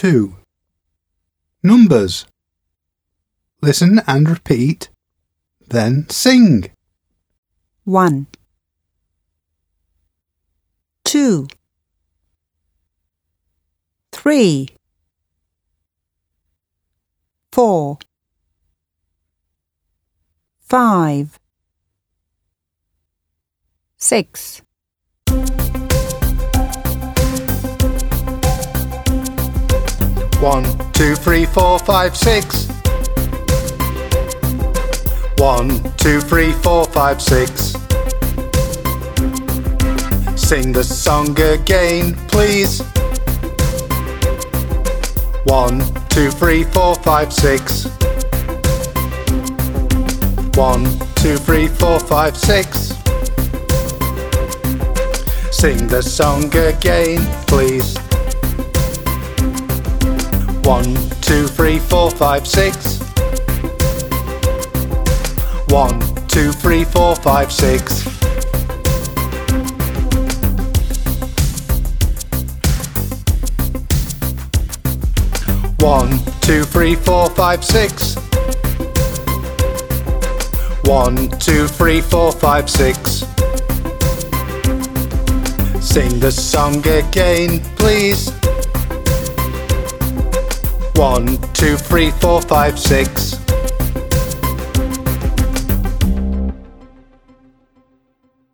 2. Numbers. Listen and repeat, then sing. 1, 2, 3, 4, 5, 6. 1, 2, 3, 4, 5, 6. 1, 2, 3, 4, 5, 6. Sing the song again, please. 1, 2, 3, 4, 5, 6. 1, 2, 3, 4, 5, 6. Sing the song again, please. 1, 2, 3, 4, 5, 6. 1, 2, 3, 4, 5, 6. 1, 2, 3, 4, 5, 6. 1, 2, 3, 4, 5, 6. Sing the song again, please. 1, 2, 3, 4, 5, 6.